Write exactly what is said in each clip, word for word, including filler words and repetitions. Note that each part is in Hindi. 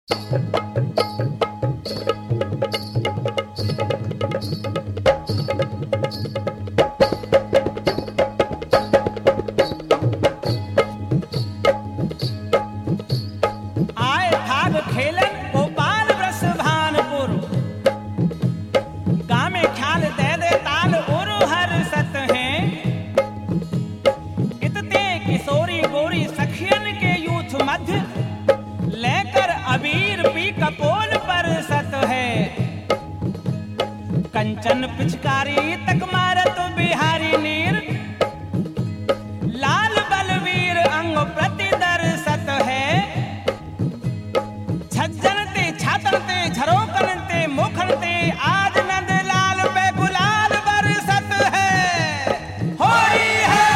लेकर अबीर पी कपोल पर सत है। कंचन पिचकारी तक मारत बिहारी नीर, लाल बलवीर अंग प्रति दर्शत है। छज्जन ते छातन ते झरोकन ते मोखन ते आज नंद लाल पे गुलाल बरसत है। होरी है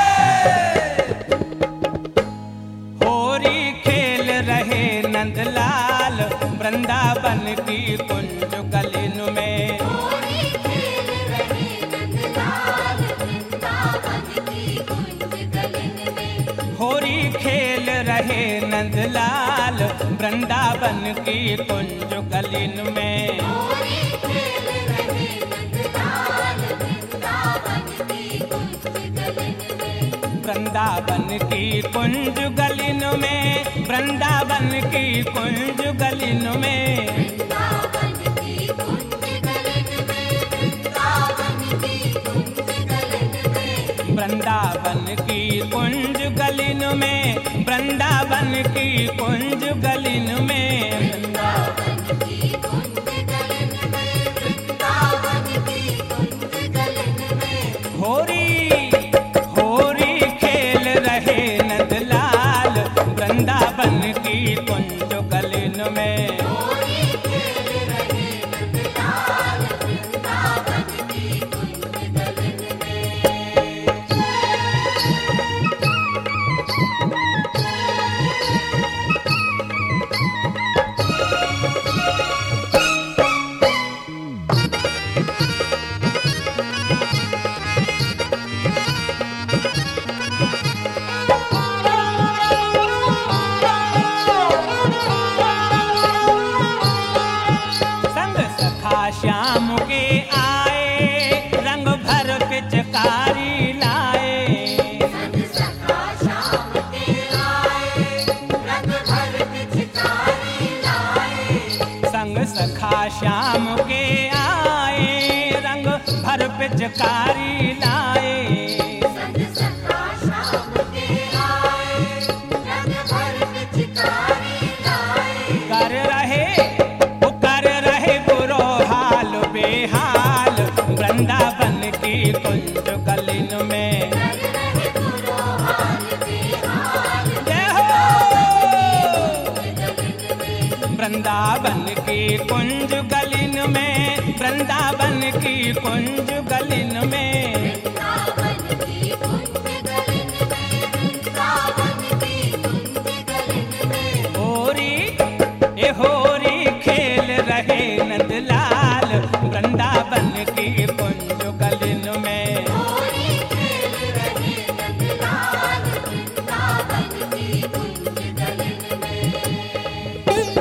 होरी खेल रहे नंदलाल वृंदावन की कुंज गलिन में। होरी खेल रहे नंदलाल वृंदावन की कुंज गलिन में। होरी खेल रहे नंदलाल वृंदावन की कुंज गलिन में। होरी खेल रहे नंदलाल वृंदावन की कुंज गलिन में। वृंदावन की कुंज गलिन में, वृंदावन की कुंज गलिन में। वृंदावन की कुंज गलिन में। वृंदावन की कुंज गलिन में। वृंदावन की कुंज गलिन में, वृंदावन की कुंज गलिन में। वृंदावन की कुंज गलिन में। वृंदावन की कुंज गलिन में। होरी होरी खेल रहे नंदलाल वृंदावन की कुंज गलिन में। होरी खेल रहे नंदलाल वृंदावन की कुंज गलिन में। संग सखा श्याम के आए, रंग भर पिचकारी लाए। संग सखा श्याम के आए, रंग भर पिचकारी लाए। संग सखा श्याम के आए, रंग भर पिचकारी लाए। संग सखा श्याम के आए, रंग भर पिचकारी लाए। कर रहे वो कर रहे बुरो हाल बेहाल वृंदावन की कुंज गलिन में। कर रहे बुरो हाल बेहाल जय हो गलिन में। वृंदावन की कुंज गलिन में, वृंदावन की कुंज गलिन में। वृंदावन की कुंज गलिन में। वृंदावन की कुंज गलिन में। होरी ए होरी खेल रहे नंदलाल वृंदावन की कुंज गलिन में। होरी खेल रहे नंदलाल वृंदावन की कुंज गलिन में।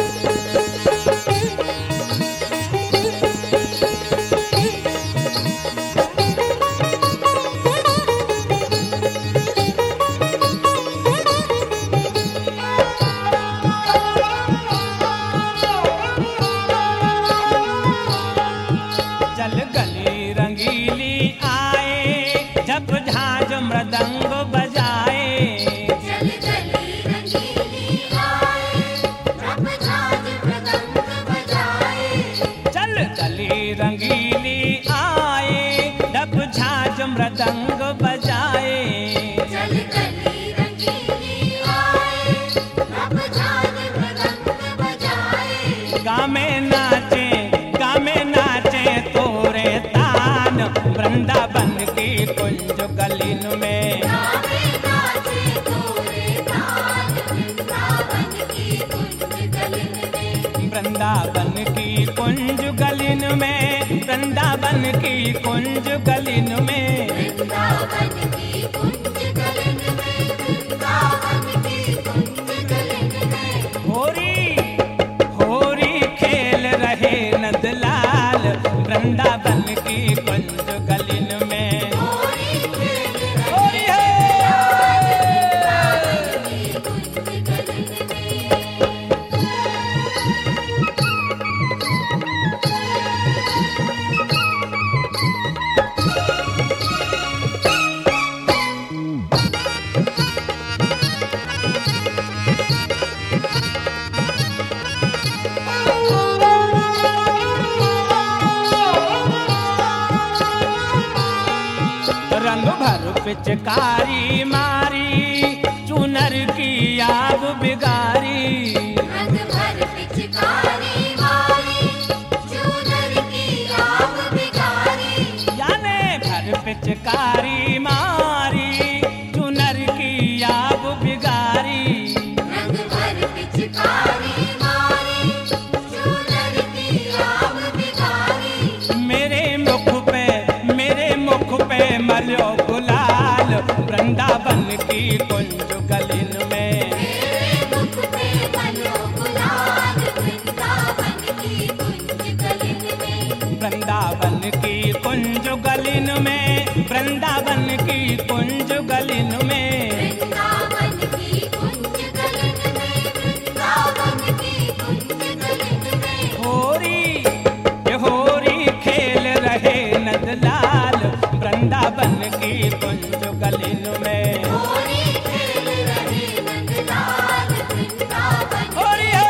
चल गली रंगीली आए, जब झांझ मृदंग बजाए। चल गली रंगीली आए, जब झांझ मृदंग बजाए। चल गली रंगीली आए, जब झांझ मृदंग बजाए। चल गली रंगीली आए, जब झांझ मृदंग बजाए। गाँव में नाचे गाँव में नाचे तोरे तान वृंदावन की कुंज गलिन में। गावे नाचे तोरे तान वृंदावन की कुंज गलिन में। वृंदावन की कुंज गलिन में, वृंदावन की कुंज गलिन में। वृंदावन की कुंज गलिन में। वृंदावन की कुंज गलिन में। होरी पिचकारी मारी चुनर की आग बिगारी। रंग भर पिचकारी मारी चुनर की आग बिगारी। याने भर पिचकारी मारी चुनर की आग बिगारी। रंग भर पिचकारी मारी चुनर की आग बिगारी। मेरे मुख पे मेरे मुख पे मलो गुलाल वृंदावन की कुंज गलिन में। मेरे मुख पे मलो गुलाल वृंदावन की कुंज गलिन में। वृंदावन की कुंज गलिन में वृंदावन की कुंज गलिन में। वृंदावन की कुंज गलिन में। वृंदावन की कुंज गलिन में। होरी ये होरी खेल रहे नंदलाल वृंदावन की कुंज गलिन में। होरी खेल रहे नंदलाल वृंदावन। होरी है।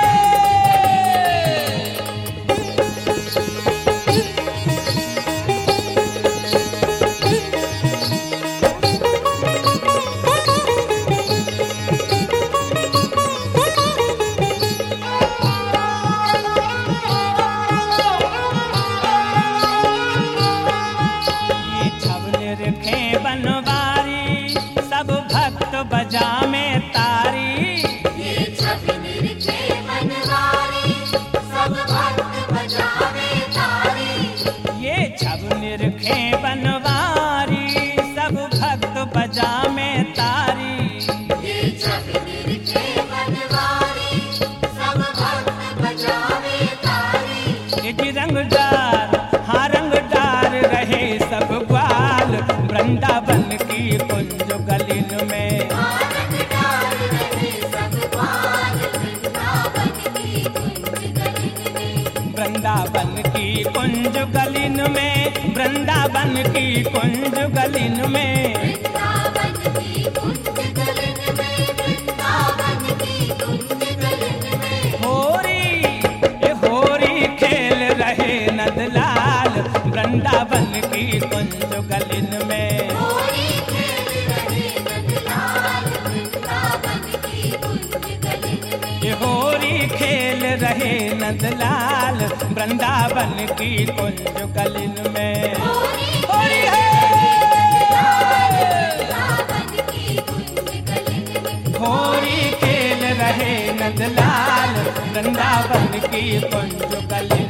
ये छवनिर खे बनवारी सब भक्त बजा में तारी। ये छवि निरखे बनवारी सब भक्त बजावे तारी। ये छवनिर खे बनवारी सब भक्त बजा में तारी। ये छवि निरखे बनवारी सब भक्त बजावे तारी। ये जी रंगदार हाँ रंगदार रहे सब ग्वाल वृंदावन की कुंज गलिन में। आनंद डाल रहे सब ग्वाल वृंदावन की कुंज गलिन में। वृंदावन की कुंज गलिन में वृंदावन की कुंज गलिन में। वृंदावन की कुंज गलिन में। वृंदावन की कुंज गलिन में। होरी ये होरी खेल रहे नंदलाल वृंदावन की कुंज गलिन में। होरी खेल रहे नंदलाल वृंदावन की कुंज गलिन में। ये होरी खेल रहे नंदलाल वृंदावन की कुंज गलिन में। होरी होरी है। वृंदावन की कुंज गलिन में। होरी खेल रहे नंदलाल वृंदावन की कुंज गलिन